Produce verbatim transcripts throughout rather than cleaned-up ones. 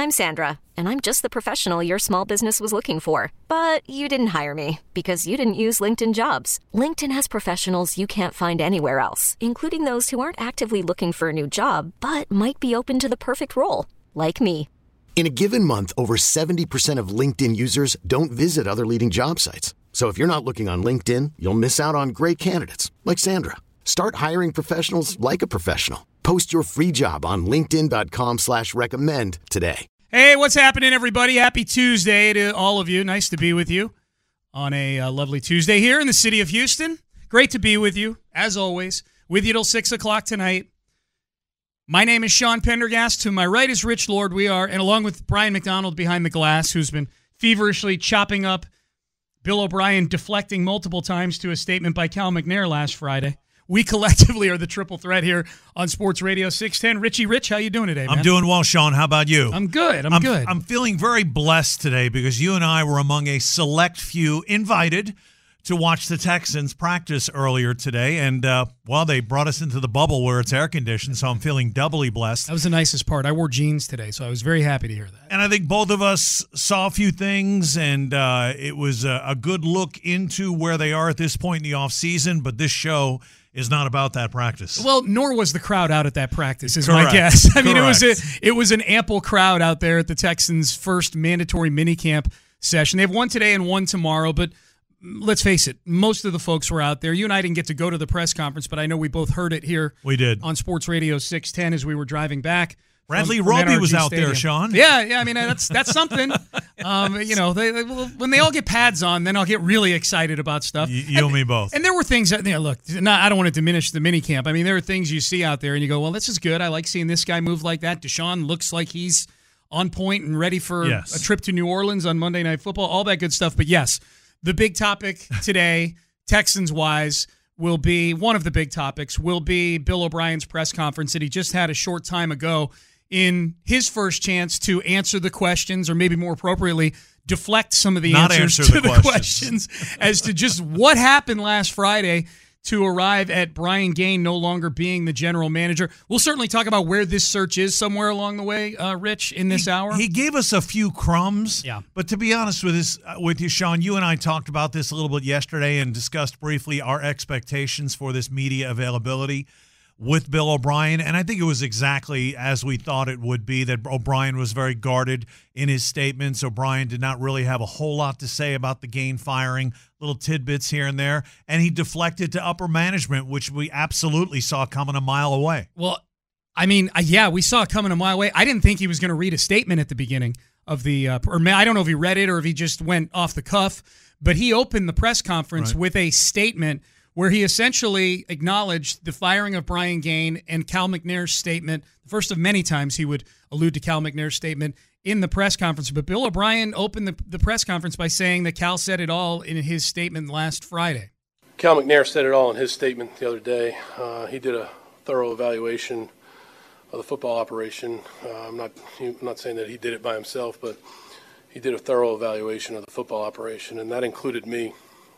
I'm Sandra, and I'm just the professional your small business was looking for. But you didn't hire me because you didn't use LinkedIn Jobs. LinkedIn has professionals you can't find anywhere else, including those who aren't actively looking for a new job, but might be open to the perfect role, like me. In a given month, over seventy percent of LinkedIn users don't visit other leading job sites. So if you're not looking on LinkedIn, you'll miss out on great candidates like Sandra. Start hiring professionals like a professional. Post your free job on linkedin.com slash recommend today. Hey, what's happening, everybody? Happy Tuesday to all of you. Nice to be with you on a uh, lovely Tuesday here in the city of Houston. Great to be with you, as always. With you till six o'clock tonight. My name is Sean Pendergast. To my right is Rich Lord. We are, and along with Brian McDonald behind the glass, who's been feverishly chopping up Bill O'Brien deflecting multiple times to a statement by Cal McNair last Friday. We collectively are the triple threat here on Sports Radio six ten. Richie Rich, how you doing today, man? I'm doing well, Sean. How about you? I'm good. I'm, I'm good. I'm feeling very blessed today because you and I were among a select few invited to watch the Texans practice earlier today. And, uh, well, they brought us into the bubble where it's air conditioned, so I'm feeling doubly blessed. That was the nicest part. I wore jeans today, so I was very happy to hear that. And I think both of us saw a few things, and uh, it was a, a good look into where they are at this point in the offseason, but this show is not about that practice. Well, nor was the crowd out at that practice, is Correct. my guess. I mean, Correct. it was a, it was an ample crowd out there at the Texans' first mandatory minicamp session. They have one today and one tomorrow, but let's face it, most of the folks were out there. You and I didn't get to go to the press conference, but I know we both heard it here. We did. On Sports Radio six ten as we were driving back. Bradley from, from Roby N R G was out Stadium. there, Sean. Yeah, yeah. I mean, that's that's something. Um, you know, they, they, when they all get pads on, then I'll get really excited about stuff. You, you and, and me both. And there were things that, you know, look, not, I don't want to diminish the mini camp. I mean, there are things you see out there, and you go, well, this is good. I like seeing this guy move like that. Deshaun looks like he's on point and ready for Yes. a trip to New Orleans on Monday Night Football. All that good stuff. But yes, the big topic today, Texans-wise, will be one of the big topics. Will be Bill O'Brien's press conference that he just had a short time ago. In his first chance to answer the questions, or maybe more appropriately, deflect some of the Not answers answer to the the questions. questions as to just what happened last Friday to arrive at Brian Gaine no longer being the general manager. We'll certainly talk about where this search is somewhere along the way, uh, Rich, in this he, hour. He gave us a few crumbs. Yeah. But to be honest with, this, uh, with you, Sean, you and I talked about this a little bit yesterday and discussed briefly our expectations for this media availability with Bill O'Brien, and I think it was exactly as we thought it would be, that O'Brien was very guarded in his statements. O'Brien did not really have a whole lot to say about the Gaine firing, little tidbits here and there, and he deflected to upper management, which we absolutely saw coming a mile away. Well, I mean, uh, yeah, we saw it coming a mile away. I didn't think he was going to read a statement at the beginning of the, uh, or I don't know if he read it or if he just went off the cuff, but he opened the press conference Right. with a statement where he essentially acknowledged the firing of Brian Gaine and Cal McNair's statement, the first of many times he would allude to Cal McNair's statement in the press conference. But Bill O'Brien opened the, the press conference by saying that Cal said it all in his statement last Friday. Cal McNair said it all in his statement the other day. Uh, he did a thorough evaluation of the football operation. Uh, I'm not I'm not saying that he did it by himself, but he did a thorough evaluation of the football operation, and that included me.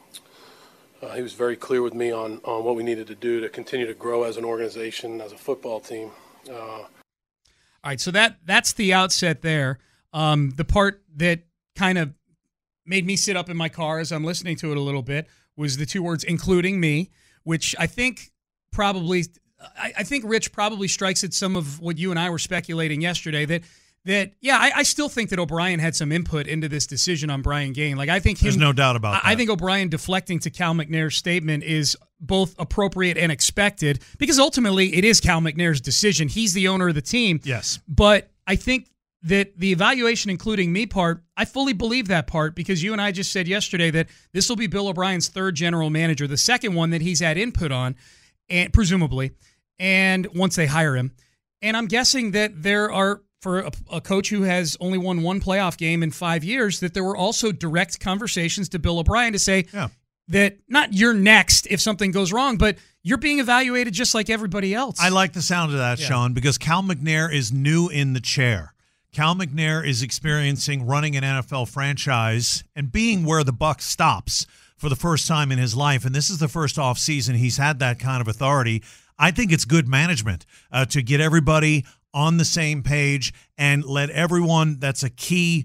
Uh, he was very clear with me on, on what we needed to do to continue to grow as an organization, as a football team. Uh, All right, so that that's the outset there. Um, the part that kind of made me sit up in my car as I'm listening to it a little bit was the two words, including me, which I think probably, I, I think Rich probably strikes at some of what you and I were speculating yesterday, that That yeah, I, I still think that O'Brien had some input into this decision on Brian Gaine. Like I think him, There's no doubt about I, that. I think O'Brien deflecting to Cal McNair's statement is both appropriate and expected because ultimately it is Cal McNair's decision. He's the owner of the team. Yes. But I think that the evaluation, including me part, I fully believe that part because you and I just said yesterday that this will be Bill O'Brien's third general manager, the second one that he's had input on, and presumably, and once they hire him. And I'm guessing that there are, for a, a coach who has only won one playoff game in five years, that there were also direct conversations to Bill O'Brien to say yeah. that not you're next if something goes wrong, but you're being evaluated just like everybody else. I like the sound of that, Yeah. Sean, because Cal McNair is new in the chair. Cal McNair is experiencing running an N F L franchise and being where the buck stops for the first time in his life, and this is the first offseason he's had that kind of authority. I think it's good management uh, to get everybody on the same page and let everyone that's a key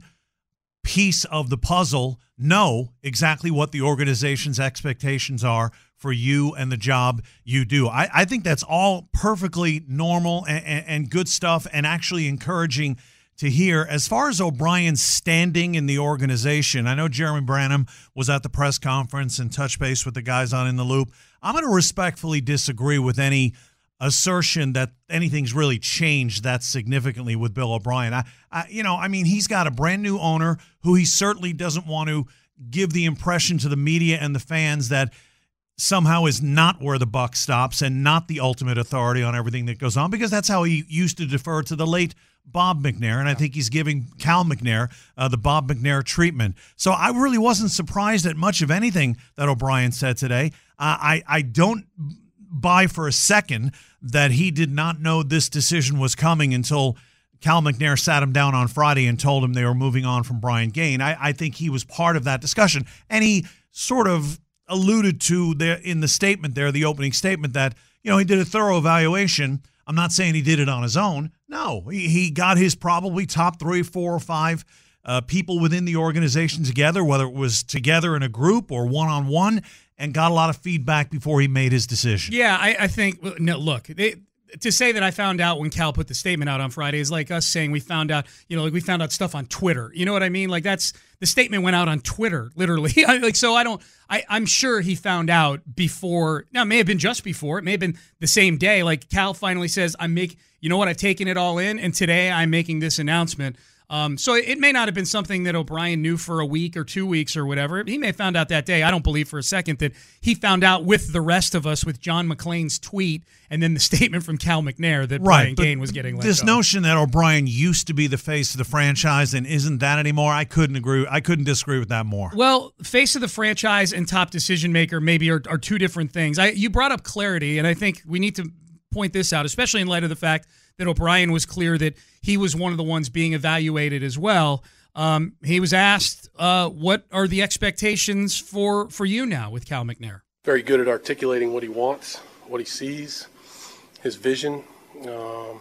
piece of the puzzle know exactly what the organization's expectations are for you and the job you do. I, I think that's all perfectly normal and, and, and good stuff, and actually encouraging to hear. As far as O'Brien's standing in the organization, I know Jeremy Branham was at the press conference and touched base with the guys on In the Loop. I'm going to respectfully disagree with any assertion that anything's really changed that significantly with Bill O'Brien. I, I, you know, I mean, he's got a brand new owner who he certainly doesn't want to give the impression to the media and the fans that somehow is not where the buck stops and not the ultimate authority on everything that goes on, because that's how he used to defer to the late Bob McNair, and I think he's giving Cal McNair uh, the Bob McNair treatment. So I really wasn't surprised at much of anything that O'Brien said today. Uh, I, I don't buy for a second that he did not know this decision was coming until Cal McNair sat him down on Friday and told him they were moving on from Brian Gaine. I, I think he was part of that discussion, and he sort of alluded to there in the statement there, the opening statement, that, you know, he did a thorough evaluation. I'm not saying he did it on his own. No, he, he got his probably top three, four, or five uh, people within the organization together, whether it was together in a group or one-on-one, and got a lot of feedback before he made his decision. Yeah, I, I think, no, look, they, to say that I found out when Cal put the statement out on Friday is like us saying we found out, you know, like we found out stuff on Twitter. You know what I mean? Like that's, the statement went out on Twitter, literally. Like, so I don't, I, I'm sure he found out before, now it may have been just before, it may have been the same day. Like Cal finally says, I'm making, you know what, I've taken it all in, and today I'm making this announcement. Um, so it may not have been something that O'Brien knew for a week or two weeks or whatever. He may have found out that day. I don't believe for a second that he found out with the rest of us with John McClain's tweet and then the statement from Cal McNair that right, Brian Gaine was getting let this go. notion that O'Brien used to be the face of the franchise and isn't that anymore, I couldn't agree. I couldn't disagree with that more. Well, face of the franchise and top decision maker maybe are, are two different things. I, you brought up clarity, and I think we need to point this out, especially in light of the fact that O'Brien was clear that he was one of the ones being evaluated as well. Um, he was asked, uh, what are the expectations for, for you now with Cal McNair? Very good at articulating what he wants, what he sees, his vision, um,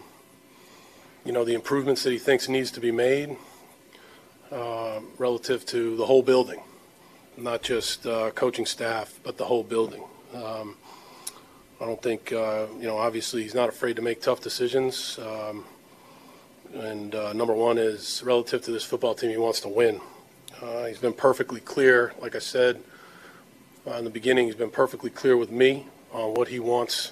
you know, the improvements that he thinks needs to be made uh, relative to the whole building, not just uh, coaching staff, but the whole building. Um, I don't think, uh, you know, obviously he's not afraid to make tough decisions. Um, and uh, number one is relative to this football team, he wants to win. Uh, he's been perfectly clear, like I said uh, in the beginning, he's been perfectly clear with me on what he wants,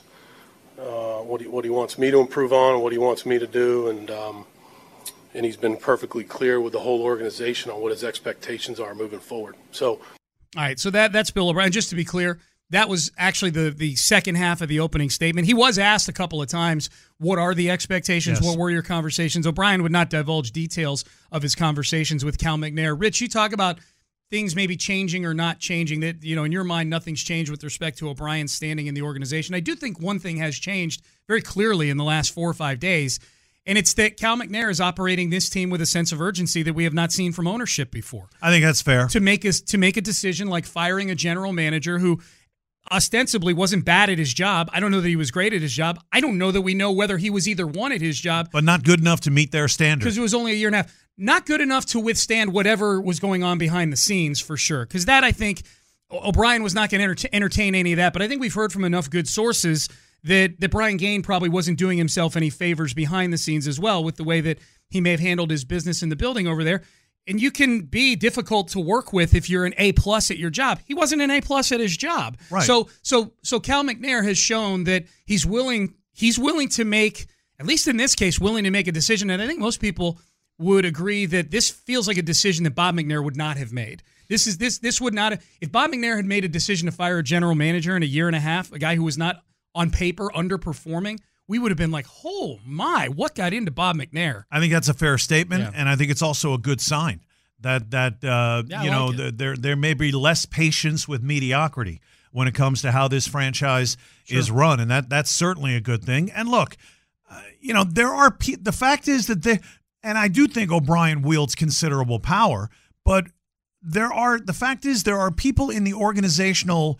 uh, what he what he wants me to improve on, what he wants me to do, and um, and he's been perfectly clear with the whole organization on what his expectations are moving forward. So, all right, so that that's Bill O'Brien. Just to be clear, that was actually the, the second half of the opening statement. He was asked a couple of times, what are the expectations? Yes. What were your conversations? O'Brien would not divulge details of his conversations with Cal McNair. Rich, you talk about things maybe changing or not changing, that, you know, in your mind, nothing's changed with respect to O'Brien's standing in the organization. I do think one thing has changed very clearly in the last four or five days, and it's that Cal McNair is operating this team with a sense of urgency that we have not seen from ownership before. I think that's fair. To make a, to make a decision like firing a general manager who ostensibly wasn't bad at his job. I don't know that he was great at his job. I don't know that we know whether he was either one at his job. But not good enough to meet their standards. Because it was only a year and a half. Not good enough to withstand whatever was going on behind the scenes, for sure. Because that, I think, O'Brien was not going to enter- entertain any of that. But I think we've heard from enough good sources that, that Brian Gaine probably wasn't doing himself any favors behind the scenes as well with the way that he may have handled his business in the building over there. And you can be difficult to work with if you're an A plus at your job. He wasn't an A plus at his job. Right. So so so Cal McNair has shown that he's willing he's willing to make, at least in this case, willing to make a decision. And I think most people would agree that this feels like a decision that Bob McNair would not have made. This is this this would not have, if Bob McNair had made a decision to fire a general manager in a year and a half, a guy who was not on paper underperforming, we would have been like, oh, my, what got into Bob McNair? I think that's a fair statement, Yeah. and I think it's also a good sign that, that uh, Yeah, I you know, like it. the, there there may be less patience with mediocrity when it comes to how this franchise Sure. is run, and that that's certainly a good thing. And look, uh, you know, there are pe- the fact is that they, and I do think O'Brien wields considerable power, but there are the fact is there are people in the organizational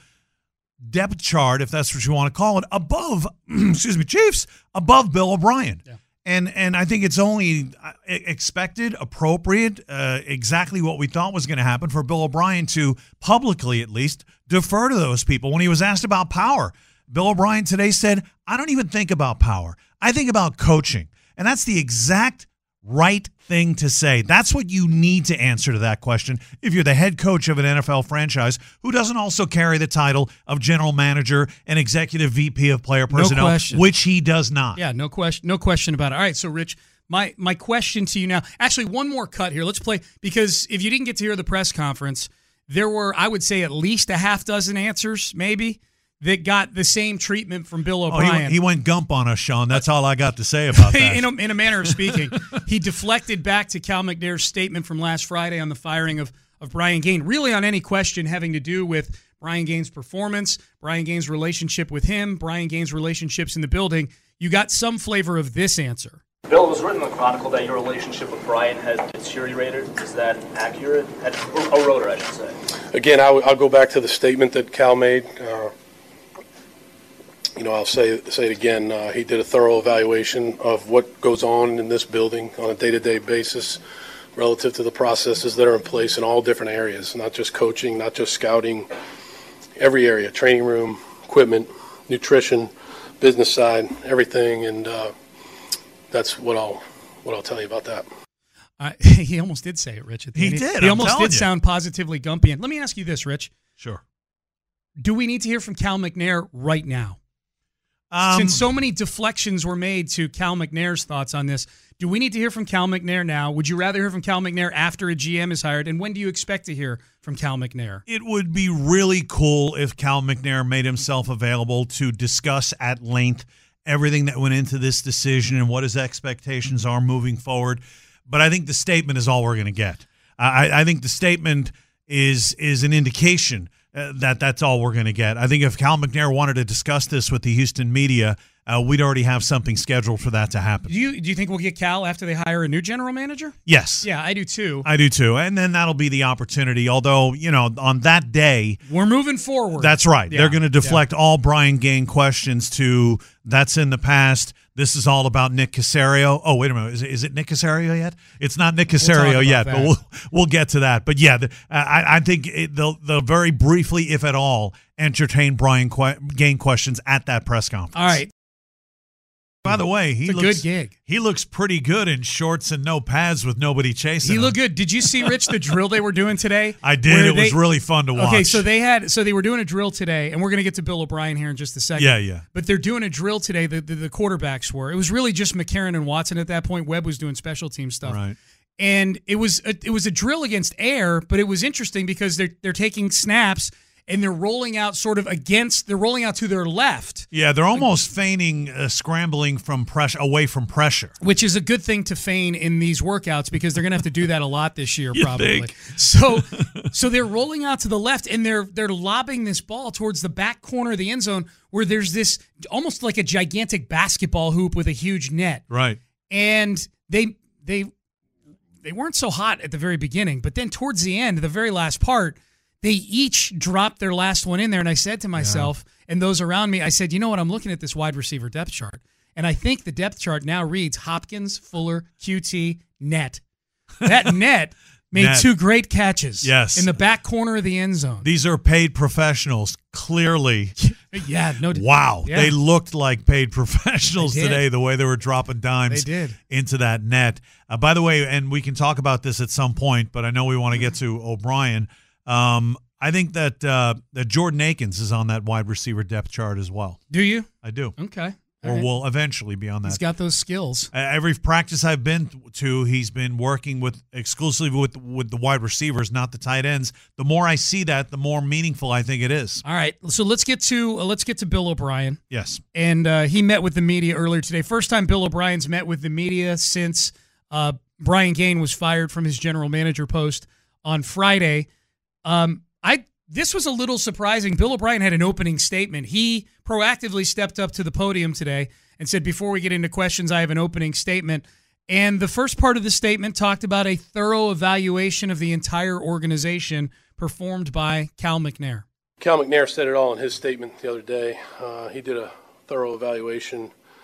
depth chart, if that's what you want to call it, above, excuse me, Chiefs, above Bill O'Brien. Yeah. And and I think it's only expected, appropriate, uh, exactly what we thought was going to happen for Bill O'Brien to publicly, at least, defer to those people. When he was asked about power, Bill O'Brien today said, I don't even think about power. I think about coaching. And that's the exact right thing to say. That's what you need to answer to that question if you're the head coach of an N F L franchise who doesn't also carry the title of general manager and executive V P of player personnel, question. which he does not. Yeah, no question, no question about it. All right, so Rich, my my question to you now, actually one more cut here. Let's play, because if you didn't get to hear the press conference, there were, I would say, at least a half dozen answers, maybe, that got the same treatment from Bill O'Brien. Oh, he, went, he went gump on us, Sean. That's all I got to say about that. in, a, in a manner of speaking, he deflected back to Cal McNair's statement from last Friday on the firing of, of Brian Gaine, really on any question having to do with Brian Gaine's performance, Brian Gaine's relationship with him, Brian Gaine's relationships in the building. You got some flavor of this answer. Bill, it was written in the Chronicle that your relationship with Brian had deteriorated. Is that accurate? Or Rotor, I should say. Again, I'll, I'll go back to the statement that Cal made. Uh, You know, I'll say say it again. Uh, he did a thorough evaluation of what goes on in this building on a day-to-day basis relative to the processes that are in place in all different areas, not just coaching, not just scouting, every area, training room, equipment, nutrition, business side, everything. And uh, that's what I'll what I'll tell you about that. Uh, he almost did say it, Rich. At the he end. did. He I'm almost did you. sound positively gumpy. And let me ask you this, Rich. Sure. Do we need to hear from Cal McNair right now? Um, Since so many deflections were made to Cal McNair's thoughts on this, do we need to hear from Cal McNair now? Would you rather hear from Cal McNair after a G M is hired? And when do you expect to hear from Cal McNair? It would be really cool if Cal McNair made himself available to discuss at length everything that went into this decision and what his expectations are moving forward. But I think the statement is all we're going to get. I, I think the statement is is an indication Uh, that that's all we're going to get. I think if Cal McNair wanted to discuss this with the Houston media, uh, we'd already have something scheduled for that to happen. Do you do you think we'll get Cal after they hire a new general manager? Yes. Yeah, I do too. I do too. And then that'll be the opportunity. Although, you know, on that day, we're moving forward. That's right. Yeah. They're going to deflect yeah. all Brian Gaine questions to that's in the past. This is all about Nick Caserio. Oh, wait a minute. Is it, is it Nick Caserio yet? It's not Nick Caserio we'll yet, that. but we'll we'll get to that. But yeah, the, I, I think it, they'll, they'll very briefly, if at all, entertain Brian que- Gaine questions at that press conference. All right. By the way, he it's a looks good gig. He looks pretty good in shorts and no pads with nobody chasing He him. looked good. Did you see, Rich, the drill they were doing today? I did. It they, was really fun to watch. Okay, so they had so they were doing a drill today, and we're going to get to Bill O'Brien here in just a second. Yeah, yeah. But they're doing a drill today. The, the the quarterbacks were. It was really just McCarron and Watson at that point. Webb was doing special team stuff. Right. And it was a, it was a drill against air, but it was interesting because they're they're taking snaps. And they're rolling out sort of against, they're rolling out to their left. Yeah, they're almost feigning uh, scrambling from pressure, away from pressure. Which is a good thing to feign in these workouts because they're going to have to do that a lot this year you probably. Think? So so they're rolling out to the left and they're they're lobbing this ball towards the back corner of the end zone where there's this almost like a gigantic basketball hoop with a huge net. Right. And they they they weren't so hot at the very beginning, but then towards the end, the very last part, they each dropped their last one in there, and I said to myself yeah. and those around me, I said, you know what, I'm looking at this wide receiver depth chart, and I think the depth chart now reads Hopkins, Fuller, Q T, net. That net made net. two great catches yes. in the back corner of the end zone. These are paid professionals, clearly. yeah. no. Wow. Yeah. They looked like paid professionals today, the way they were dropping dimes they did. into that net. Uh, by the way, and we can talk about this at some point, but I know we want to get to O'Brien. Um, I think that uh, that Jordan Akins is on that wide receiver depth chart as well. Do you? I do. Okay. Or right. will eventually be on that. He's got those skills. Uh, every practice I've been to, he's been working with exclusively with with the wide receivers, not the tight ends. The more I see that, the more meaningful I think it is. All right, so let's get to uh, let's get to Bill O'Brien. Yes, and uh, he met with the media earlier today. First time Bill O'Brien's met with the media since uh, Brian Gaine was fired from his general manager post on Friday. Um, I this was a little surprising. Bill O'Brien had an opening statement. He proactively stepped up to the podium today and said, before we get into questions, I have an opening statement. And the first part of the statement talked about a thorough evaluation of the entire organization performed by Cal McNair. Cal McNair said it all in his statement the other day. Uh, he did a thorough evaluation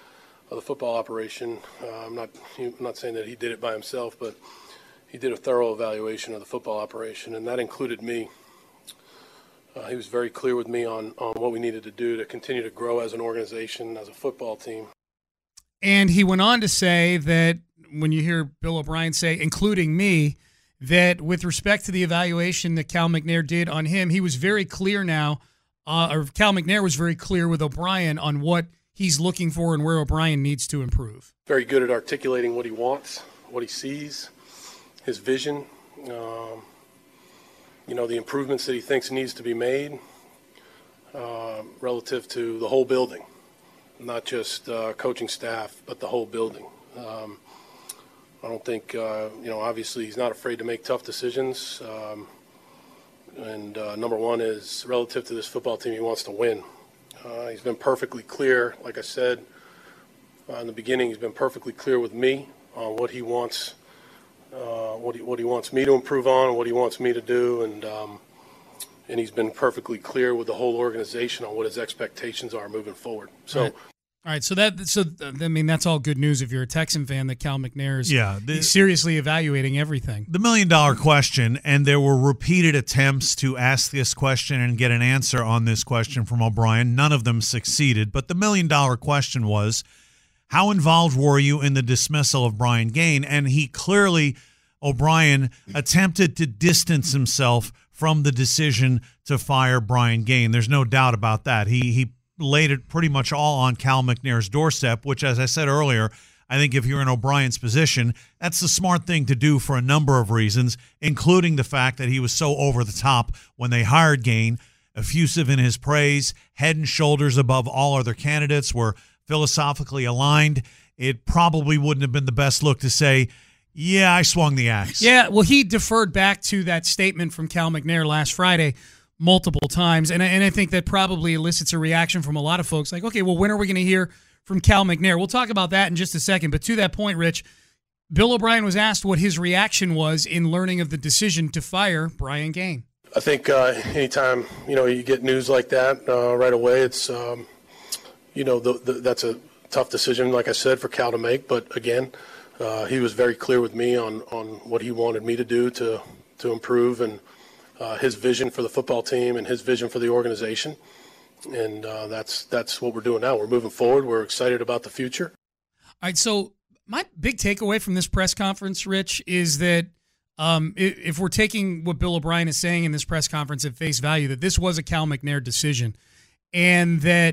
of the football operation. Uh, I'm not I'm not saying that he did it by himself, but he did a thorough evaluation of the football operation, and that included me. Uh, he was very clear with me on, on what we needed to do to continue to grow as an organization, as a football team. And he went on to say that when you hear Bill O'Brien say, including me, that with respect to the evaluation that Cal McNair did on him, he was very clear now, uh, or Cal McNair was very clear with O'Brien on what he's looking for and where O'Brien needs to improve. Very good at articulating what he wants, what he sees, his vision, um, you know, the improvements that he thinks needs to be made uh, relative to the whole building, not just uh, coaching staff, but the whole building. Um, I don't think, uh, you know, obviously he's not afraid to make tough decisions. Um, and uh, number one is relative to this football team, he wants to win. Uh, he's been perfectly clear, like I said uh, in the beginning, he's been perfectly clear with me on what he wants Uh, what he what he wants me to improve on, what he wants me to do, and um, and he's been perfectly clear with the whole organization on what his expectations are moving forward. So, all right, all right so that so I mean that's all good news if you're a Texan fan that Cal McNair is yeah, the, he's seriously evaluating everything. The million dollar question, and there were repeated attempts to ask this question and get an answer on this question from O'Brien. None of them succeeded, but the million dollar question was, how involved were you in the dismissal of Brian Gaine? And he clearly, O'Brien, attempted to distance himself from the decision to fire Brian Gaine. There's no doubt about that. He he laid it pretty much all on Cal McNair's doorstep, which, as I said earlier, I think if you're in O'Brien's position, that's the smart thing to do for a number of reasons, including the fact that he was so over the top when they hired Gaine, effusive in his praise, head and shoulders above all other candidates, were philosophically aligned. It probably wouldn't have been the best look to say, yeah, I swung the axe. Yeah, well, he deferred back to that statement from Cal McNair last Friday multiple times, and I, and I think that probably elicits a reaction from a lot of folks like, okay, well, when are we going to hear from Cal McNair? We'll talk about that in just a second, but to that point, Rich, Bill O'Brien was asked what his reaction was in learning of the decision to fire Brian Gaine. I think uh, anytime, you know, you get news like that uh, right away, it's um, – You know, the, the, that's a tough decision, like I said, for Cal to make. But, again, uh, he was very clear with me on, on what he wanted me to do to, to improve and uh, his vision for the football team and his vision for the organization. And uh, that's that's what we're doing now. We're moving forward. We're excited about the future. All right, so my big takeaway from this press conference, Rich, is that um, if we're taking what Bill O'Brien is saying in this press conference at face value, that this was a Cal McNair decision and that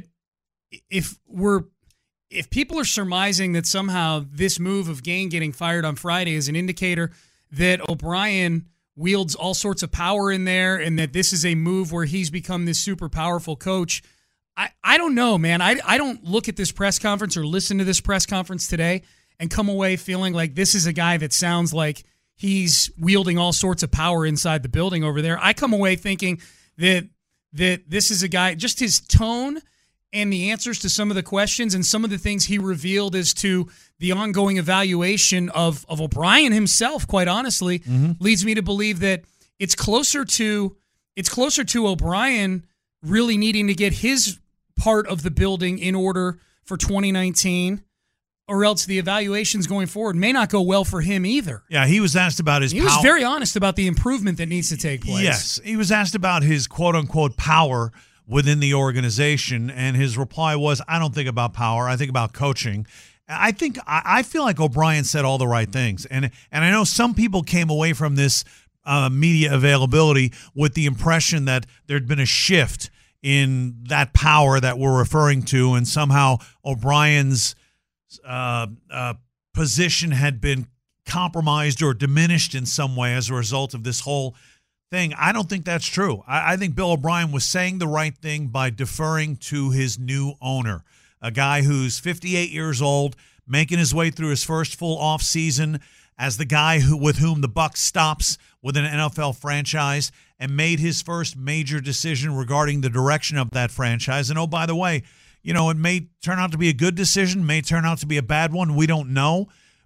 if we're if people are surmising that somehow this move of Gaine getting fired on Friday is an indicator that O'Brien wields all sorts of power in there and that this is a move where he's become this super powerful coach, I, I don't know, man. I, I don't look at this press conference or listen to this press conference today and come away feeling like this is a guy that sounds like he's wielding all sorts of power inside the building over there. I come away thinking that that this is a guy, just his tone and the answers to some of the questions and some of the things he revealed as to the ongoing evaluation of, of O'Brien himself, quite honestly, mm-hmm. leads me to believe that it's closer to it's closer to O'Brien really needing to get his part of the building in order for twenty nineteen, or else the evaluations going forward may not go well for him either. Yeah, he was asked about his He power. was very honest about the improvement that needs to take place. Yes, he was asked about his quote-unquote power within the organization, and his reply was, I don't think about power, I think about coaching. I think I feel like O'Brien said all the right things, and and I know some people came away from this uh, media availability with the impression that there'd been a shift in that power that we're referring to, and somehow O'Brien's uh, uh, position had been compromised or diminished in some way as a result of this whole thing. I don't think that's true. I, I think Bill O'Brien was saying the right thing by deferring to his new owner, a guy who's fifty-eight years old, making his way through his first full off season as the guy who with whom the buck stops with an N F L franchise, and made his first major decision regarding the direction of that franchise. And oh, by the way, you know, it may turn out to be a good decision, may turn out to be a bad one. We don't know.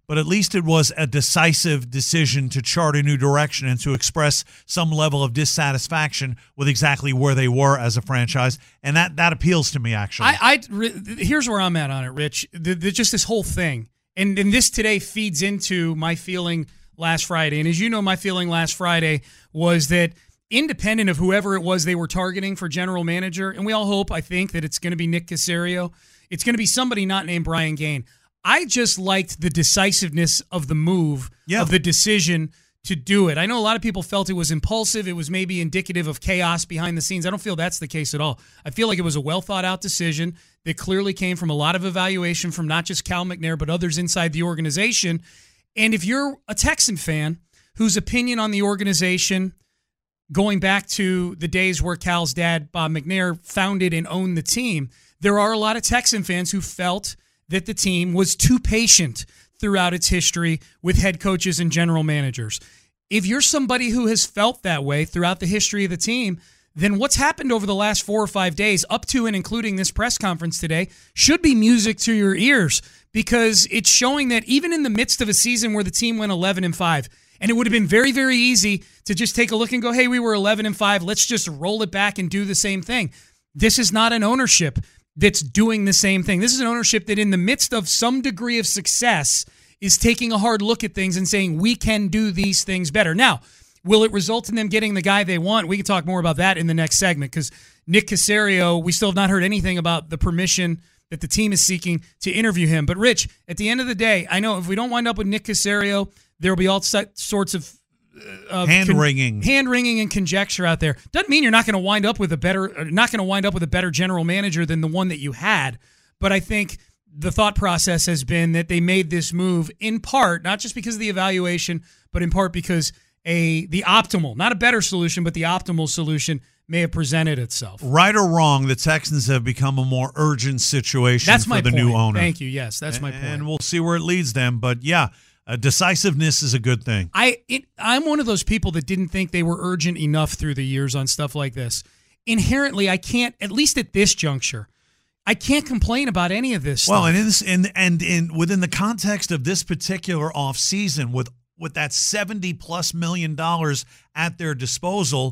but at least it was a decisive decision to chart a new direction and to express some level of dissatisfaction with exactly where they were as a franchise. And that, that appeals to me, actually. I, I Here's where I'm at on it, Rich. The, the, just this whole thing. And, and this today feeds into my feeling last Friday. And as you know, my feeling last Friday was that independent of whoever it was they were targeting for general manager, and we all hope, I think, that it's going to be Nick Caserio, it's going to be somebody not named Brian Gaine. I just liked the decisiveness of the move, yeah. of the decision to do it. I know a lot of people felt it was impulsive. It was maybe indicative of chaos behind the scenes. I don't feel that's the case at all. I feel like it was a well-thought-out decision that clearly came from a lot of evaluation from not just Cal McNair, but others inside the organization. And if you're a Texan fan whose opinion on the organization, going back to the days where Cal's dad, Bob McNair, founded and owned the team, there are a lot of Texan fans who felt that the team was too patient throughout its history with head coaches and general managers. If you're somebody who has felt that way throughout the history of the team, then what's happened over the last four or five days, up to and including this press conference today, should be music to your ears, because it's showing that even in the midst of a season where the team went eleven and five, and it would have been very, very easy to just take a look and go, hey, we were eleven and five, let's just roll it back and do the same thing. This is not an ownership that's doing the same thing. This is an ownership that in the midst of some degree of success is taking a hard look at things and saying, we can do these things better. Now, will it result in them getting the guy they want? We can talk more about that in the next segment, because Nick Caserio, we still have not heard anything about the permission that the team is seeking to interview him. But Rich, at the end of the day, I know if we don't wind up with Nick Caserio, there will be all sorts of Uh, hand-wringing. Con- hand-wringing and conjecture out there. Doesn't mean you're not going to wind up with a better, not going to wind up with a better general manager than the one that you had. But I think the thought process has been that they made this move in part, not just because of the evaluation, but in part because a the optimal, not a better solution, but the optimal solution may have presented itself. Right or wrong, the Texans have become a more urgent situation that's for my the point. new owner. Thank you. Yes, that's my and, point. And we'll see where it leads them. But yeah. Uh, decisiveness is a good thing. I it, I'm one of those people that didn't think they were urgent enough through the years on stuff like this. Inherently, I can't, at least at this juncture, I can't complain about any of this well, stuff. and in this, and and in within the context of this particular offseason, with with that seventy plus million dollars at their disposal,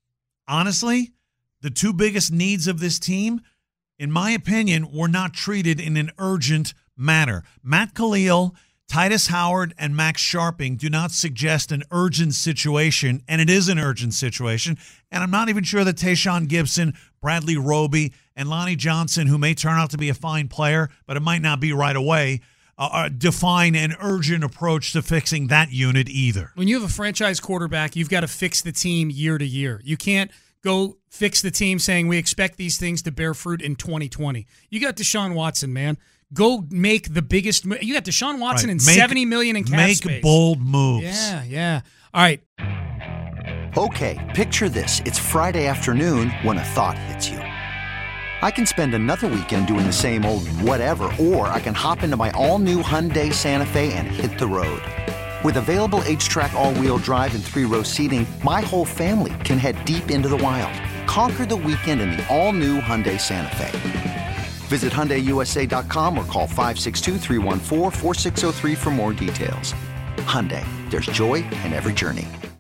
honestly, the two biggest needs of this team, in my opinion, were not treated in an urgent manner. Matt Khalil, Titus Howard, and Max Sharping do not suggest an urgent situation, and it is an urgent situation. And I'm not even sure that Tayshaun Gibson, Bradley Roby, and Lonnie Johnson, who may turn out to be a fine player, but it might not be right away, uh, define an urgent approach to fixing that unit either. When you have a franchise quarterback, you've got to fix the team year to year. You can't go fix the team saying we expect these things to bear fruit in twenty twenty. You got Deshaun Watson, man. Go make the biggest – you got Deshaun Watson right. and make, seventy million dollars in cap make space. Make bold moves. Yeah, yeah. All right. Okay, picture this. It's Friday afternoon when a thought hits you. I can spend another weekend doing the same old whatever, or I can hop into my all-new Hyundai Santa Fe and hit the road. With available H-Track all-wheel drive and three-row seating, my whole family can head deep into the wild. Conquer the weekend in the all-new Hyundai Santa Fe. Visit Hyundai U S A dot com or call five six two, three one four, four six zero three for more details. Hyundai, there's joy in every journey.